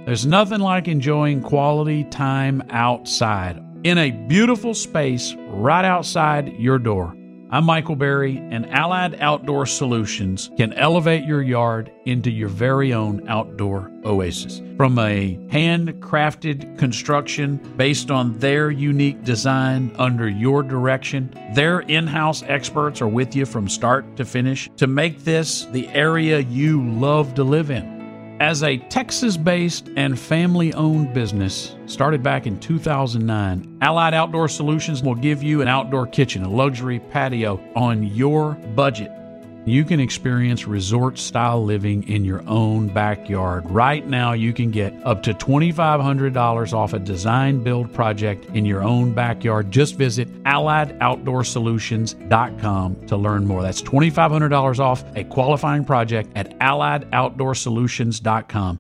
There's nothing like enjoying quality time outside in a beautiful space right outside your door. I'm Michael Berry, and Allied Outdoor Solutions can elevate your yard into your very own outdoor oasis. From a handcrafted construction based on their unique design under your direction, their in-house experts are with you from start to finish to make this the area you love to live in. As a Texas-based and family-owned business started back in 2009, Allied Outdoor Solutions will give you an outdoor kitchen, a luxury patio on your budget. You can experience resort-style living in your own backyard. Right now, you can get up to $2,500 off a design-build project in your own backyard. Just visit AlliedOutdoorSolutions.com to learn more. That's $2,500 off a qualifying project at AlliedOutdoorSolutions.com.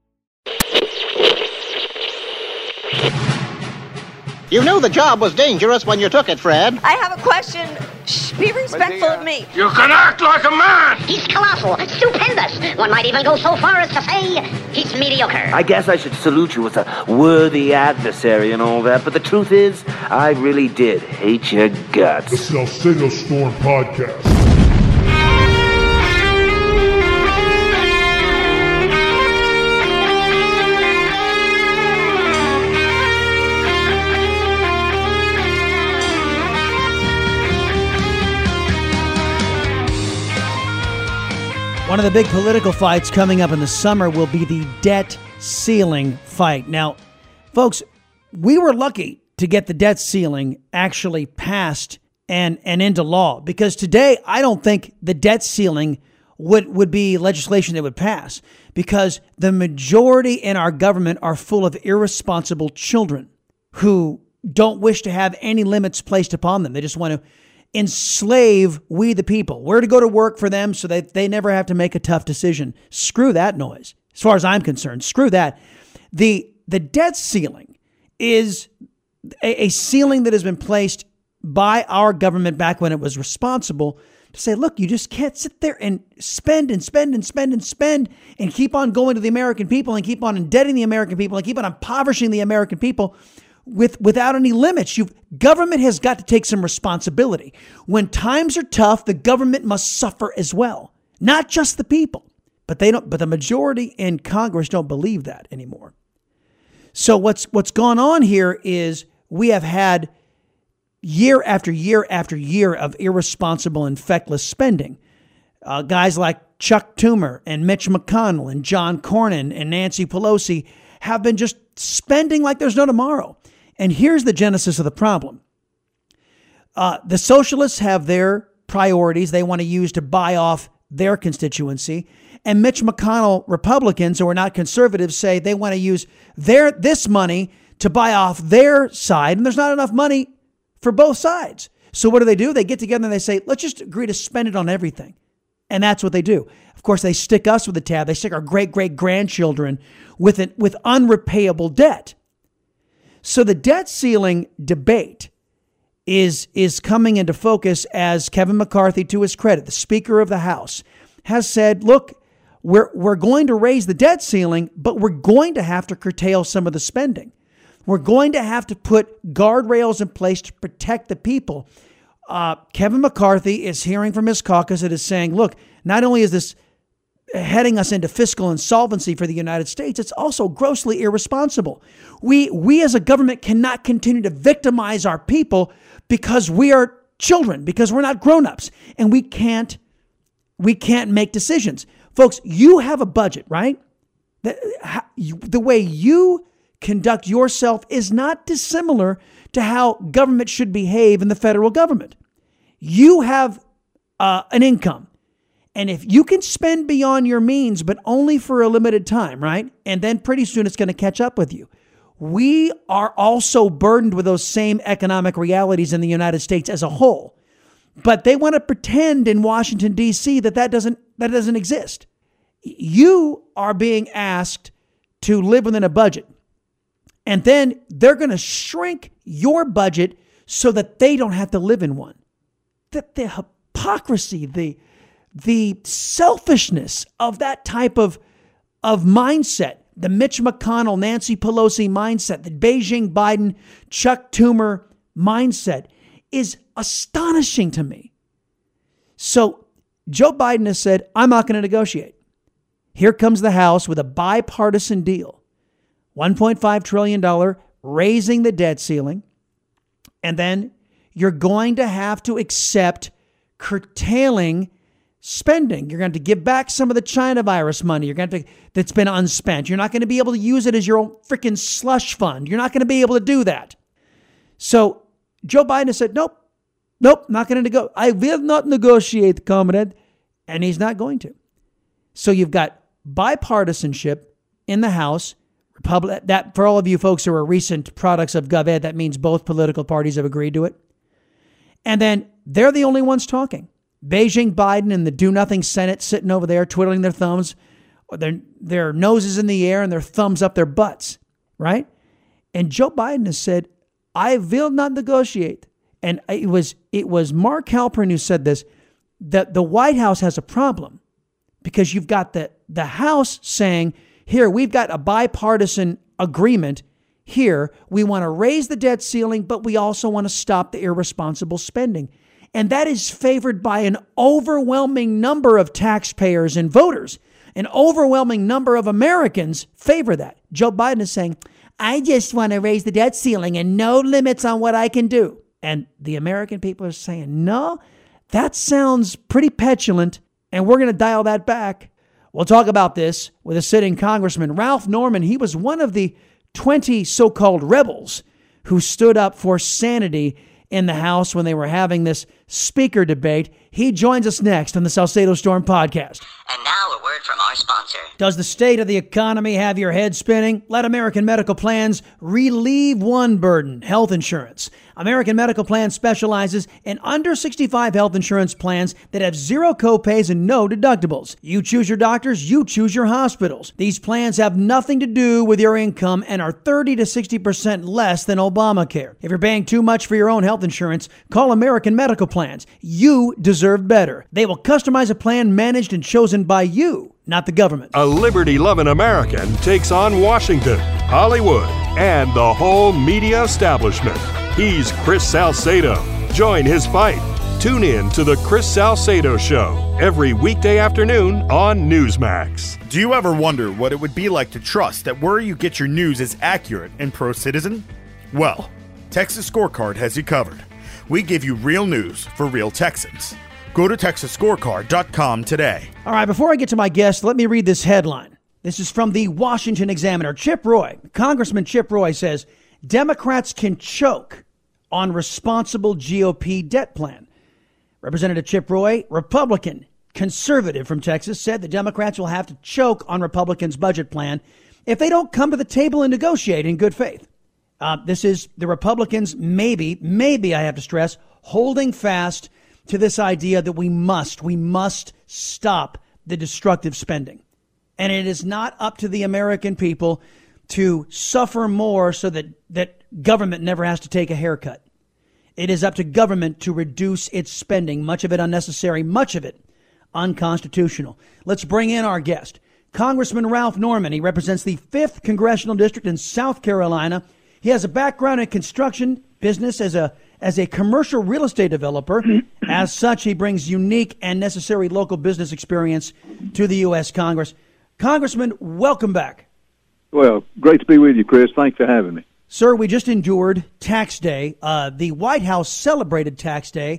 You knew the job was dangerous when you took it, Fred. I have a question. Shh, be respectful of me. You can act like a man! He's colossal, stupendous. One might even go so far as to say he's mediocre. I guess I should salute you as a worthy adversary and all that, but the truth is, I really did hate your guts. The Salcedo Storm Podcast. One of the big political fights coming up in the summer will be the debt ceiling fight. Now, folks, we were lucky to get the debt ceiling actually passed and into law, because today I don't think the debt ceiling would be legislation that would pass, because the majority in our government are full of irresponsible children who don't wish to have any limits placed upon them. They just want to enslave we the people. We're to go to work for them so that they never have to make a tough decision. Screw that noise. As far as I'm concerned, screw that. The debt ceiling is a ceiling that has been placed by our government back when it was responsible to say, look, you just can't sit there and spend and spend and spend and spend and keep on going to the American people and keep on indebting the American people and keep on impoverishing the American people without any limits. Government has got to take some responsibility. When times are tough, the government must suffer as well, not just the people. But the majority in Congress don't believe that anymore. So what's gone on here is we have had year after year after year of irresponsible and feckless spending. Guys like Chuck Schumer and Mitch McConnell and John Cornyn and Nancy Pelosi have been just spending like there's no tomorrow. And here's the genesis of the problem. The socialists have their priorities they want to use to buy off their constituency. And Mitch McConnell Republicans, who are not conservatives, say they want to use this money to buy off their side. And there's not enough money for both sides. So what do? They get together and they say, let's just agree to spend it on everything. And that's what they do. Of course, they stick us with a tab. They stick our great-great-grandchildren with unrepayable debt. So the debt ceiling debate is coming into focus as Kevin McCarthy, to his credit, the Speaker of the House, has said, look, we're going to raise the debt ceiling, but we're going to have to curtail some of the spending. We're going to have to put guardrails in place to protect the people. Kevin McCarthy is hearing from his caucus that is saying, look, not only is this heading us into fiscal insolvency for the United States, it's also grossly irresponsible. We as a government cannot continue to victimize our people because we are children, because we're not grown-ups, and we can't make decisions. Folks, you have a budget, right? The way you conduct yourself is not dissimilar to how government should behave in the federal government. You have an income. And if you can spend beyond your means, but only for a limited time, right? And then pretty soon it's going to catch up with you. We are also burdened with those same economic realities in the United States as a whole. But they want to pretend in Washington, D.C. that doesn't exist. You are being asked to live within a budget. And then they're going to shrink your budget so that they don't have to live in one. The hypocrisy, the selfishness of that type of mindset the Mitch McConnell, Nancy Pelosi mindset, the Beijing Biden, Chuck Schumer mindset is astonishing to me. So Joe Biden has said, I'm not going to negotiate. Here comes the House with a bipartisan deal, $1.5 trillion, raising the debt ceiling. And then you're going to have to accept curtailing spending. You're going to give back some of the China virus money that's been unspent. You're not going to be able to use it as your own freaking slush fund. You're not going to be able to do that. So Joe Biden has said, nope, not going to go. I will not negotiate, comrade. And he's not going to. So you've got bipartisanship in the House. That, for all of you folks who are recent products of GovEd, that means both political parties have agreed to it. And then they're the only ones talking. Beijing Biden and the do-nothing Senate sitting over there twiddling their thumbs, their noses in the air and their thumbs up their butts, right? And Joe Biden has said, I will not negotiate. And it was Mark Halperin who said this, that the White House has a problem because you've got the House saying, here, we've got a bipartisan agreement here. We want to raise the debt ceiling, but we also want to stop the irresponsible spending. And that is favored by an overwhelming number of taxpayers and voters. An overwhelming number of Americans favor that. Joe Biden is saying, I just want to raise the debt ceiling and no limits on what I can do. And the American people are saying, no, that sounds pretty petulant, and we're going to dial that back. We'll talk about this with a sitting congressman, Ralph Norman. He was one of the 20 so-called rebels who stood up for sanity in the House when they were having this speaker debate. He joins us next on the Salcedo Storm podcast. And now a word from our sponsor. Does the state of the economy have your head spinning? Let American Medical Plans relieve one burden, health insurance. American Medical Plans specializes in under 65 health insurance plans that have zero copays and no deductibles. You choose your doctors, you choose your hospitals. These plans have nothing to do with your income and are 30 to 60% less than Obamacare. If you're paying too much for your own health insurance, call American Medical Plans. You deserve better. They will customize a plan managed and chosen by you, not the government. A liberty-loving American takes on Washington, Hollywood, and the whole media establishment. He's Chris Salcedo. Join his fight. Tune in to The Chris Salcedo Show every weekday afternoon on Newsmax. Do you ever wonder what it would be like to trust that where you get your news is accurate and pro-citizen? Well, Texas Scorecard has you covered. We give you real news for real Texans. Go to TexasScorecard.com today. All right, before I get to my guest, let me read this headline. This is from the Washington Examiner. Chip Roy, Congressman Chip Roy says, Democrats can choke on responsible GOP debt plan. Representative Chip Roy, Republican, conservative from Texas, said the Democrats will have to choke on Republicans' budget plan if they don't come to the table and negotiate in good faith. This is the Republicans, maybe I have to stress, holding fast to this idea that we must stop the destructive spending. And it is not up to the American people to suffer more so that government never has to take a haircut. It is up to government to reduce its spending, much of it unnecessary, much of it unconstitutional. Let's bring in our guest, Congressman Ralph Norman. He represents the 5th Congressional District in South Carolina. He has a background in construction business as a commercial real estate developer. As such, he brings unique and necessary local business experience to the U.S. Congress. Congressman, welcome back. Well, great to be with you, Chris. Thanks for having me. Sir, we just endured Tax Day. The White House celebrated Tax Day.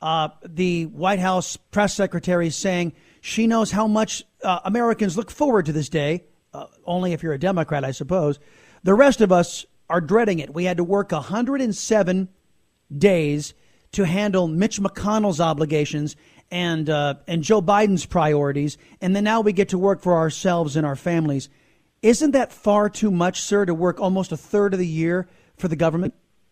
The White House press secretary is saying she knows how much Americans look forward to this day, only if you're a Democrat, I suppose. The rest of us are dreading it. We had to work 107 days to handle Mitch McConnell's obligations and Joe Biden's priorities, and then now we get to work for ourselves and our families. Isn't that far too much, sir, to work almost a third of the year for the government?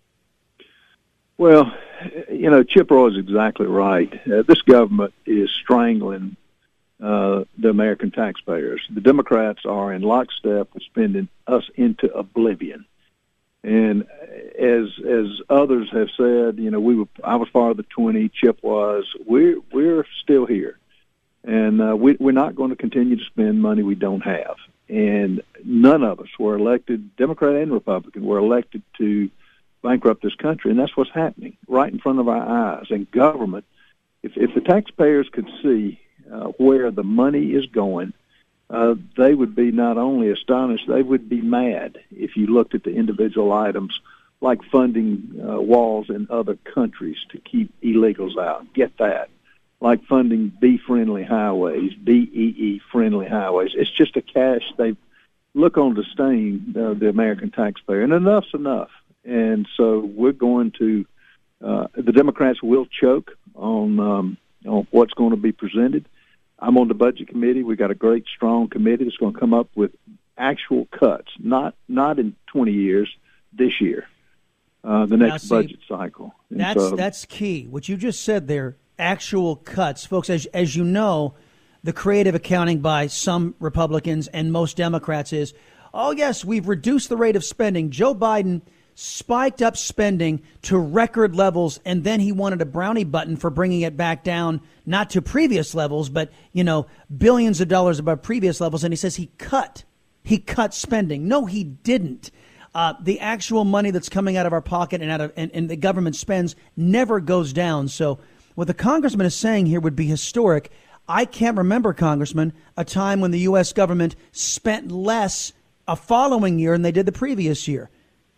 Well, Chip Roy is exactly right. This government is strangling the American taxpayers. The Democrats are in lockstep with spending us into oblivion. And as others have said, I was part of the 20. Chip was. We're still here, and we're not going to continue to spend money we don't have. And none of us were elected, Democrat and Republican, were elected to bankrupt this country, and that's what's happening right in front of our eyes. And government, if the taxpayers could see where the money is going, they would be not only astonished, they would be mad if you looked at the individual items like funding walls in other countries to keep illegals out. Get that. Like funding bee-friendly highways, BEE-friendly highways. It's just a cash. They look on disdain, the American taxpayer, and enough's enough. And so we're going to, the Democrats will choke on what's going to be presented. I'm on the budget committee. We got a great, strong committee that's going to come up with actual cuts, not in 20 years, this year, the next budget cycle. And that's key. What you just said there, actual cuts. Folks, as you know, the creative accounting by some Republicans and most Democrats is, oh, yes, we've reduced the rate of spending. Joe Biden spiked up spending to record levels, and then he wanted a brownie button for bringing it back down, not to previous levels, but, billions of dollars above previous levels. And he says he cut spending. No, he didn't. The actual money that's coming out of our pocket and the government spends never goes down. So what the congressman is saying here would be historic. I can't remember, Congressman, a time when the U.S. government spent less a following year than they did the previous year.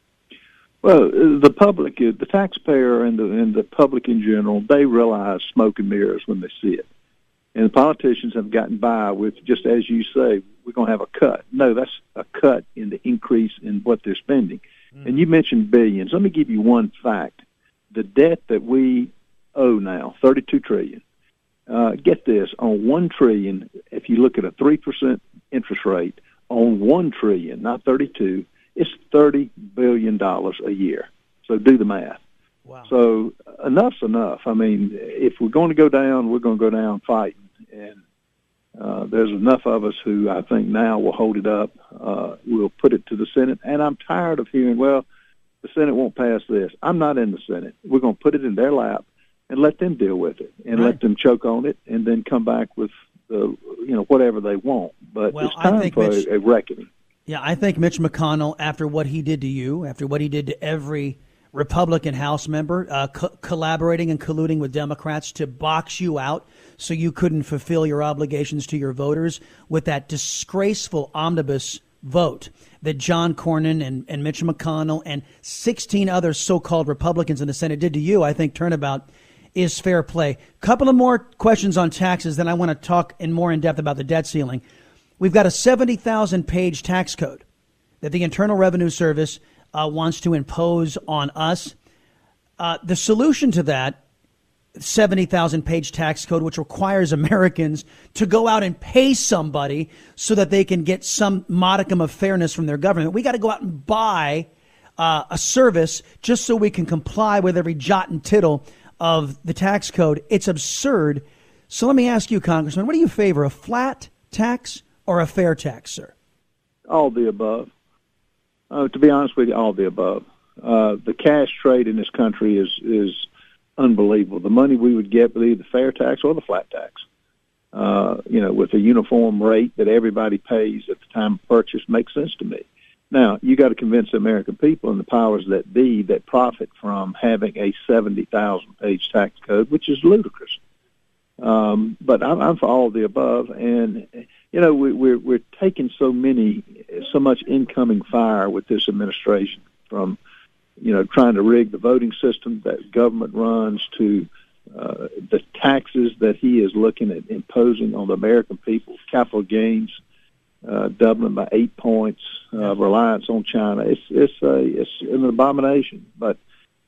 Well, the public, the taxpayer and the public in general, they realize smoke and mirrors when they see it. And the politicians have gotten by with, just as you say, we're going to have a cut. No, that's a cut in the increase in what they're spending. And you mentioned billions. Let me give you one fact. The debt that we owe now, $32 trillion. Get this, on $1 trillion, if you look at a 3% interest rate, on $1 trillion, not 32, it's $30 billion a year. So do the math. Wow. So enough's enough. I mean, if we're going to go down, we're going to go down fighting. And there's enough of us who I think now will hold it up. We'll put it to the Senate. And I'm tired of hearing, well, the Senate won't pass this. I'm not in the Senate. We're going to put it in their lap and let them deal with it and let them choke on it and then come back with whatever they want. But it's time for a reckoning. Yeah, I think Mitch McConnell, after what he did to you, after what he did to every Republican House member, collaborating and colluding with Democrats to box you out so you couldn't fulfill your obligations to your voters with that disgraceful omnibus vote that John Cornyn and Mitch McConnell and 16 other so-called Republicans in the Senate did to you, I think turnabout is fair play. Couple of more questions on taxes, then I want to talk in more in depth about the debt ceiling. We've got a 70,000-page tax code that the Internal Revenue Service wants to impose on us. The solution to that 70,000-page tax code, which requires Americans to go out and pay somebody so that they can get some modicum of fairness from their government. We got to go out and buy a service just so we can comply with every jot and tittle of the tax code. It's absurd. So let me ask you, Congressman, what do you favor, a flat tax or a fair tax, sir? All the above. To be honest with you, all the above. The cash trade in this country is unbelievable. The money we would get with either the fair tax or the flat tax, with a uniform rate that everybody pays at the time of purchase makes sense to me. Now, you got to convince the American people and the powers that be that profit from having a 70,000-page tax code, which is ludicrous. But I'm for all of the above, and we're taking so much incoming fire with this administration, from trying to rig the voting system that government runs to the taxes that he is looking at imposing on the American people, capital gains doubling by 8 points, reliance on China. It's an abomination. But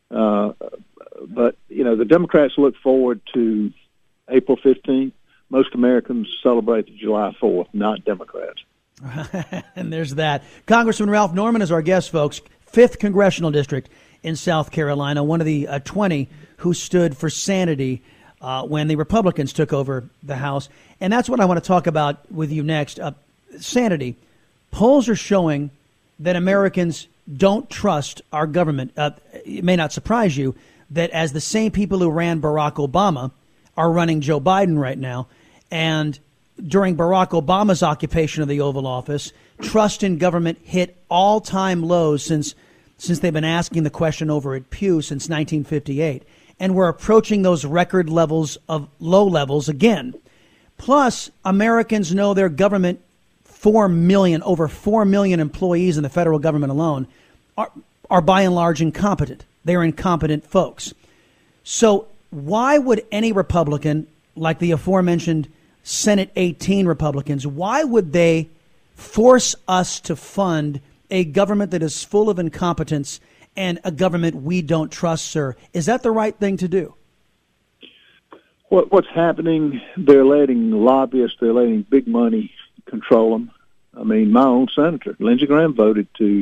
the Democrats look forward to April 15th. Most Americans celebrate the July 4th, not Democrats. And there's that. Congressman Ralph Norman is our guest, folks. 5th Congressional District in South Carolina, one of the 20 who stood for sanity when the Republicans took over the House. And that's what I want to talk about with you next. Sanity. Polls are showing that Americans don't trust our government. It may not surprise you that as the same people who ran Barack Obama are running Joe Biden right now. And during Barack Obama's occupation of the Oval Office, trust in government hit all-time lows since they've been asking the question over at Pew since 1958. And we're approaching those record levels of low levels again. Plus, Americans know their government, over 4 million employees in the federal government alone, are by and large incompetent. They're incompetent folks. So why would any Republican, like the aforementioned Senate 18 Republicans, why would they force us to fund a government that is full of incompetence and a government we don't trust, sir? Is that the right thing to do? What's happening, they're letting lobbyists, they're letting big money control them. I mean, my own senator, Lindsey Graham, voted to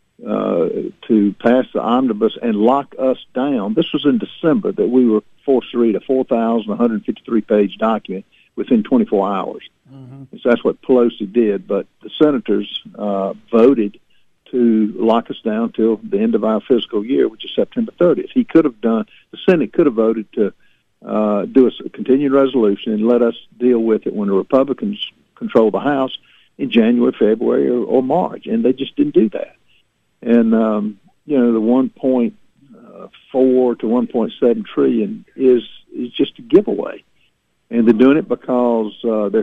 pass the omnibus and lock us down. This was in December that we were forced to read a 4,153-page document within 24 hours. Mm-hmm. So that's what Pelosi did. But the senators voted to lock us down till the end of our fiscal year, which is September 30th. The Senate could have voted to do a continued resolution and let us deal with it when the Republicans control the House in January, February, or March, and they just didn't do that. And the 1.4 to 1.7 trillion is just a giveaway, and they're doing it because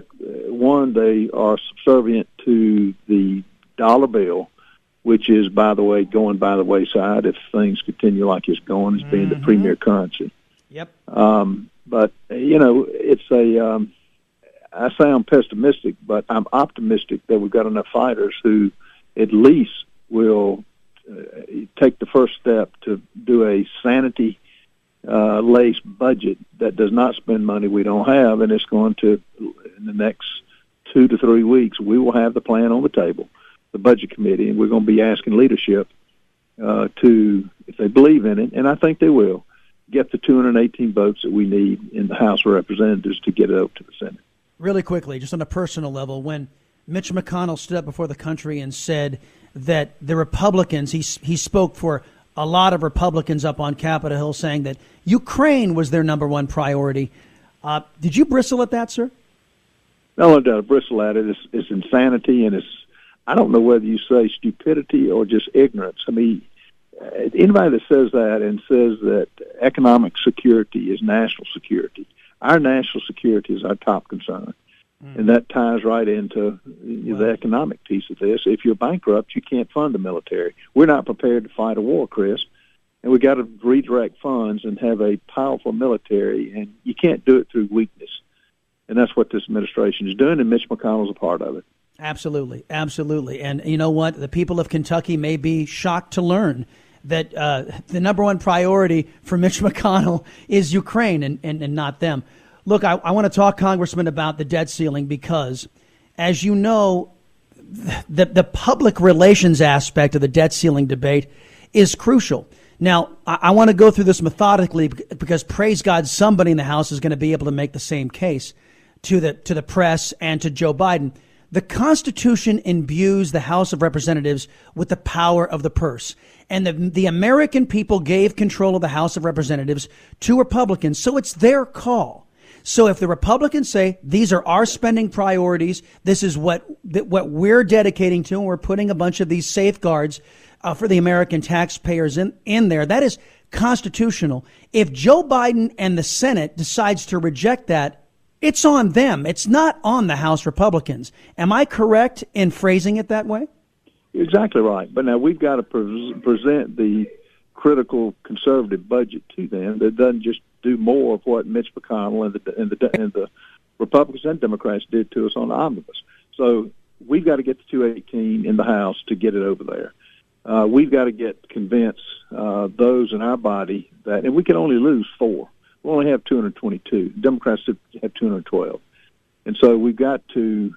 they are subservient to the dollar bill, which is, by the way, going by the wayside if things continue like it's going, as being the premier currency. Yep. But it's a. I sound pessimistic, but I'm optimistic that we've got enough fighters who at least will take the first step to do a sanity-laced budget that does not spend money we don't have, and it's going to, in the next 2 to 3 weeks, we will have the plan on the table, the Budget Committee, and we're going to be asking leadership to, if they believe in it, and I think they will, get the 218 votes that we need in the House of Representatives to get it over to the Senate. Really quickly, just on a personal level, when Mitch McConnell stood up before the country and said that the Republicans, he spoke for a lot of Republicans up on Capitol Hill, saying that Ukraine was their number one priority. Did you bristle at that, sir? No, I bristle at it. It's insanity, and I don't know whether you say stupidity or just ignorance. I mean, anybody that says that and says that economic security is national security, our national security is our top concern. And that ties right into the economic piece of this. If you're bankrupt, you can't fund the military. We're not prepared to fight a war, Chris. And we got to redirect funds and have a powerful military, and you can't do it through weakness. And that's what this administration is doing, and Mitch McConnell's a part of it. Absolutely, absolutely. And you know what? The people of Kentucky may be shocked to learn that the number one priority for Mitch McConnell is Ukraine and not them. Look, I want to talk, Congressman, about the debt ceiling because, as you know, the public relations aspect of the debt ceiling debate is crucial. Now, I want to go through this methodically because, praise God, somebody in the House is going to be able to make the same case to the press and to Joe Biden. The Constitution imbues the House of Representatives with the power of the purse. And the American people gave control of the House of Representatives to Republicans, so it's their call. So if the Republicans say these are our spending priorities, this is what we're dedicating to, and we're putting a bunch of these safeguards for the American taxpayers in there, that is constitutional. If Joe Biden and the Senate decides to reject that, it's on them. It's not on the House Republicans. Am I correct in phrasing it that way? You're exactly right. But now we've got to present the critical conservative budget to them that doesn't just do more of what Mitch McConnell and the Republicans and Democrats did to us on the omnibus. So we've got to get the 218 in the House to get it over there. We've got to convince those in our body that, and we can only lose 4. We only have 222. Democrats have 212, and so we've got to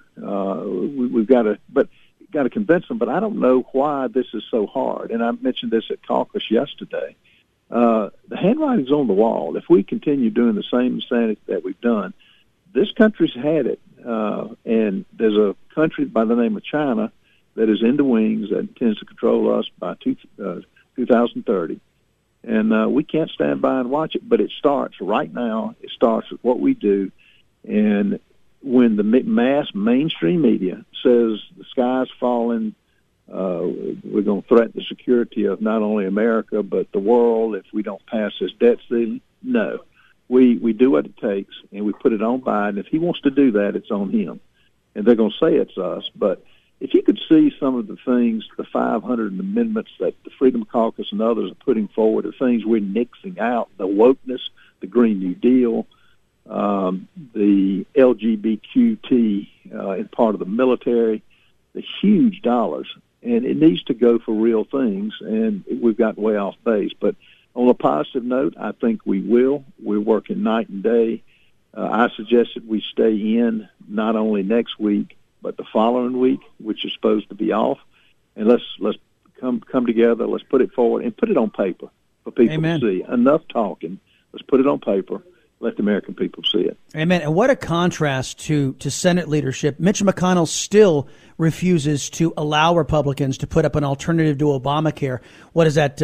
convince them. But I don't know why this is so hard. And I mentioned this at caucus yesterday. The handwriting's on the wall. If we continue doing the same insanity that we've done, this country's had it. And there's a country by the name of China that is in the wings that intends to control us by 2030. And we can't stand by and watch it, but it starts right now. It starts with what we do. And when the mass mainstream media says the sky's falling, we're going to threaten the security of not only America but the world if we don't pass this debt ceiling. No, we do what it takes, and we put it on Biden. If he wants to do that, it's on him, and they're going to say it's us. But if you could see some of the things, the 500 amendments that the Freedom Caucus and others are putting forward, the things we're nixing out, the wokeness, the Green New Deal, the LGBTQ in part of the military, the huge dollars. And it needs to go for real things, and we've got way off base. But on a positive note, I think we will. We're working night and day. I suggested we stay in not only next week, but the following week, which is supposed to be off. And let's come together, let's put it forward, and put it on paper for people Amen. to see. Enough talking. Let's put it on paper. Let the American people see it. Amen. And what a contrast to Senate leadership. Mitch McConnell still refuses to allow Republicans to put up an alternative to Obamacare. What is that,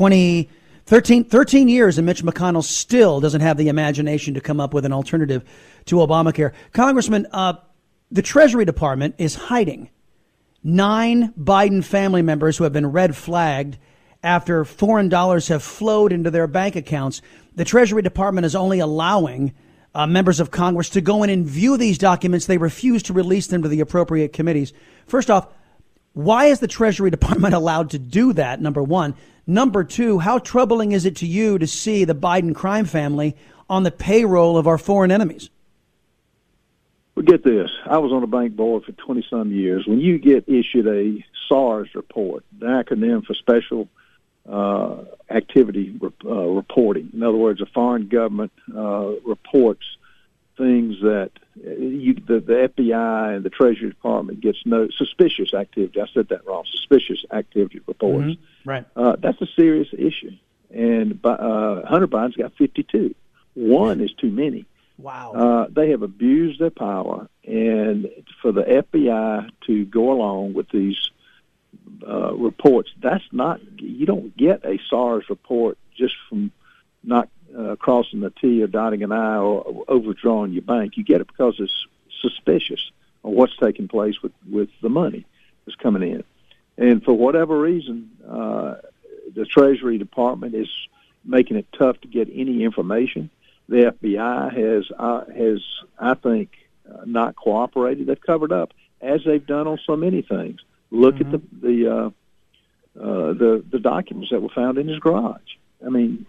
13 years, and Mitch McConnell still doesn't have the imagination to come up with an alternative to Obamacare. Congressman, the Treasury Department is hiding 9 Biden family members who have been red flagged after foreign dollars have flowed into their bank accounts. The Treasury Department is only allowing members of Congress to go in and view these documents. They refuse to release them to the appropriate committees. First off, why is the Treasury Department allowed to do that, number one? Number two, how troubling is it to you to see the Biden crime family on the payroll of our foreign enemies? Well, get this. I was on a bank board for 20-some years. When you get issued a SARS report, the acronym for Special Activity Reporting. In other words, a foreign government reports things that the FBI and the Treasury Department gets suspicious activity. I said that wrong. Suspicious activity reports. Mm-hmm. Right. That's a serious issue. And Hunter Biden's got 52. One is too many. Wow. They have abused their power, and for the FBI to go along with these reports, that's not, you don't get a SARS report just from not crossing the T or dotting an I or overdrawing your bank. You get it because it's suspicious of what's taking place with the money that's coming in. And for whatever reason, the Treasury Department is making it tough to get any information. The FBI has I think, not cooperated. They've covered up, as they've done on so many things. Look at the documents that were found in his garage. I mean,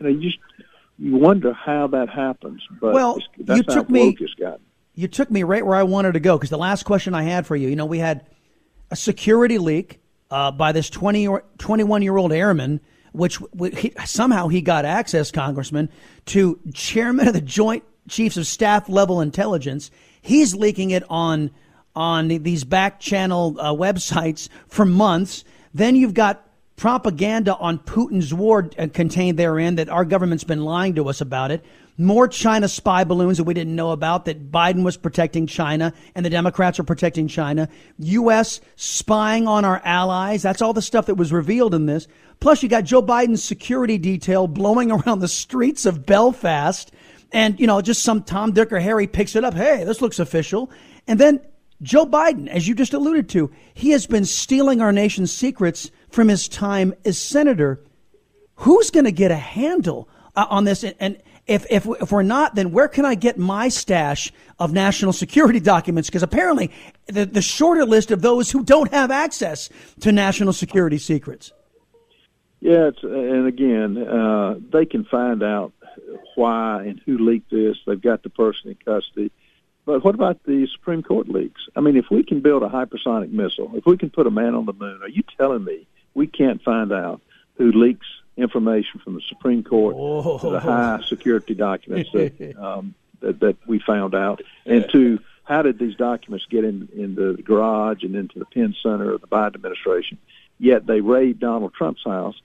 you wonder how that happens. But well, that's how woke it's gotten. You took me right where I wanted to go, because the last question I had for you, we had a security leak by this 21-year-old airman, which somehow he got access, Congressman, to chairman of the Joint Chiefs of Staff level intelligence. He's leaking it on these back channel websites for months. Then you've got propaganda on Putin's war contained therein that our government's been lying to us about it. More China spy balloons that we didn't know about, that Biden was protecting China and the Democrats are protecting China. U.S. spying on our allies. That's all the stuff that was revealed in this. Plus, you got Joe Biden's security detail blowing around the streets of Belfast. And, just some Tom, Dick, or Harry picks it up. Hey, this looks official. And then Joe Biden, as you just alluded to, he has been stealing our nation's secrets from his time as senator. Who's going to get a handle on this? And if we're not, then where can I get my stash of national security documents? Because apparently the shorter list of those who don't have access to national security secrets. Yeah, and again, they can find out why and who leaked this. They've got the person in custody. But what about the Supreme Court leaks? I mean, if we can build a hypersonic missile, if we can put a man on the moon, are you telling me we can't find out who leaks information from the Supreme Court to the high security documents that we found out, and to how did these documents get in the garage and into the Penn Center of the Biden administration? Yet they raid Donald Trump's house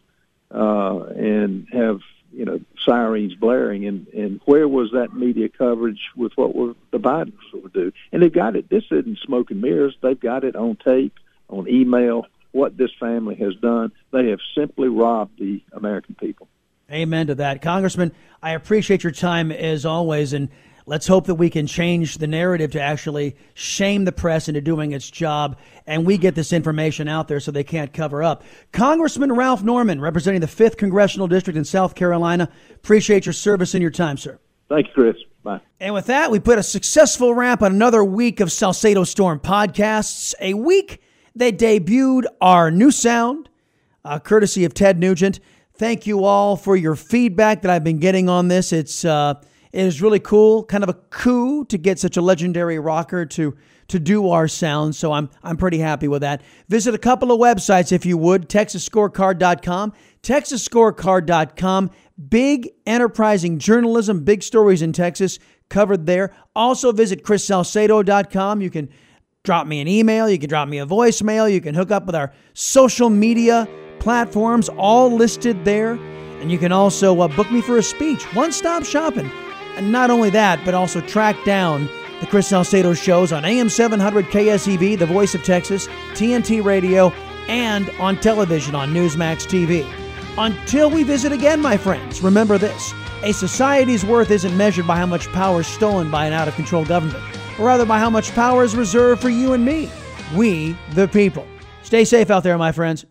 and have sirens blaring, and where was that media coverage with what the Bidens would do? And they've got it. This isn't smoke and mirrors. They've got it on tape, on email, what this family has done. They have simply robbed the American people. Amen to that. Congressman, I appreciate your time as always, and Let's hope that we can change the narrative to actually shame the press into doing its job, and we get this information out there so they can't cover up. Congressman Ralph Norman, representing the 5th Congressional District in South Carolina, appreciate your service and your time, sir. Thank you, Chris. Bye. And with that, we put a successful wrap on another week of Salcedo Storm podcasts, a week that debuted our new sound, courtesy of Ted Nugent. Thank you all for your feedback that I've been getting on this. It is really cool, kind of a coup to get such a legendary rocker to do our sound. So I'm pretty happy with that. Visit a couple of websites if you would. TexasScorecard.com. TexasScorecard.com. Big enterprising journalism, big stories in Texas covered there. Also visit ChrisSalcedo.com. You can drop me an email. You can drop me a voicemail. You can hook up with our social media platforms, all listed there. And you can also book me for a speech. One-stop shopping. And not only that, but also track down the Chris Salcedo shows on AM 700 KSEV, the voice of Texas, TNT Radio, and on television on Newsmax TV. Until we visit again, my friends, remember this. A society's worth isn't measured by how much power is stolen by an out-of-control government, but rather by how much power is reserved for you and me, we the people. Stay safe out there, my friends.